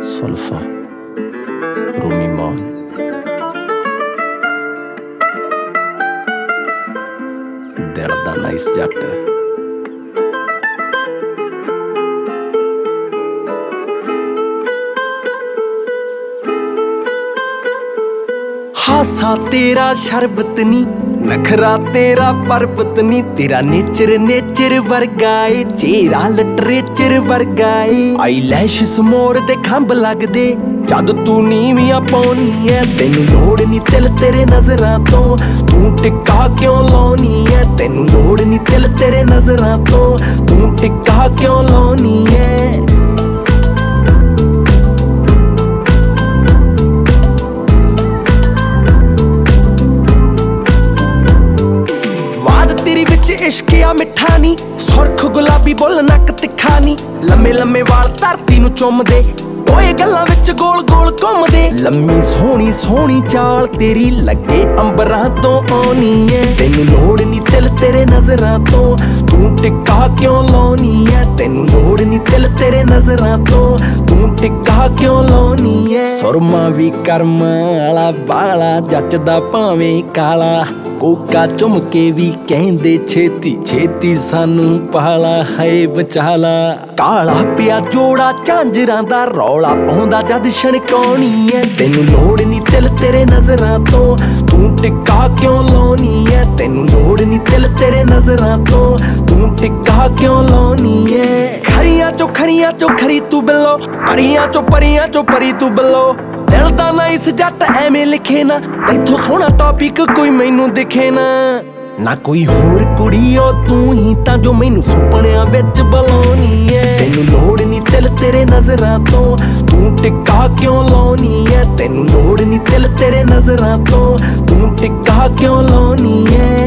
ਸੁਲਫਾ ਰੂਮੀ ਮਾਨ ਦਿਲ ਦਾ ਨਾਈਸ ਜੱਟ ਹਾਸਾ ਤੇਰਾ ਸ਼ਰਬਤ ਨੀ ਨਖਰਾ ਤੇਰਾ ਪਰਬਤ ਨੀ ਤੇਰਾ ਨੇਚਰ ਵਰਗਾ ਏ ਚਿਹਰਾ ਲਿਟਰੇਚਰ ਵਰਗਾ ਏ ਆਈਲੈਸ਼ਸ ਮੋਰ ਤੇ ਖੰਭ ਲੱਗਦੇ ਜਦ ਤੂੰ ਨੀਵੀਆਂ ਪਾਉਣੀ ਐ ਤੈਨੂੰ ਲੋੜ ਨੀ ਤਿਲ ਤੇਰੇ ਨਜ਼ਰਾਂ ਤੋਂ ਤੂੰ ਟਿੱਕਾ ਕਿਉਂ ਲਾਉਣੀ ਐ ਤੈਨੂੰ ਲੋੜ ਨੀ ਤਿਲ ਤੇਰੇ ਨਜ਼ਰਾਂ ਤੋਂ ਤੂੰ ਟਿੱਕਾ ਕਿਉਂ ਲਾਉਣੀ ਐ इश्क आ मिठा नी सुरख गुलाबी बुल नक तिखा नी लम्मे लम्मे वाल धरती नू चुमदे ओए गल्लां विच गोल गोल घुमदे लम्मी सोहनी चाल तेरी लगे अंबरां तो आउणी ऐ तैनू लोड़ नी तिल तेरे नजरां तो तू टिक्का क्यों लाउणी ऐ तैनू लोड़ नी तिल तेरे नजरां तो तू टिक्का क्यों लाउणी ऐ सुरमा भी करमां वाला बाला जचदा भावें काला कोका चुम के भी कहंदे छेती छेती सानू पाला है बचाला काला पिया जोड़ा झांजरां दा रौला पाउंदा जद छणकाउणी ऐ तैनू लोड़ नी तिल तेरे नजरां तो तू टिक्का क्यों लाउणी ऐ तैनू लोड़ नी तिल तेरे नजरां तो तू टिक्का क्यों लाउणी ऐ खरियां चो खरी तू बिल्लो परियां चो परी तू बिल्लो दिल दा नाइस जट एवें लिखे ना तैथों सोहना टॉपिक कोई मैनू दिखे ना कोई होर कुड़ी ओ तू ही तां जो मैनू सुपनियां विच बुलाउणी ऐ तैनू लोड़ नी तिल तेरे नजरां तो तू टिक्का क्यों लाउणी ऐ तैनू लोड़ नी तिल तेरे नजरां तो तू टिक्का क्यों लाउणी ऐ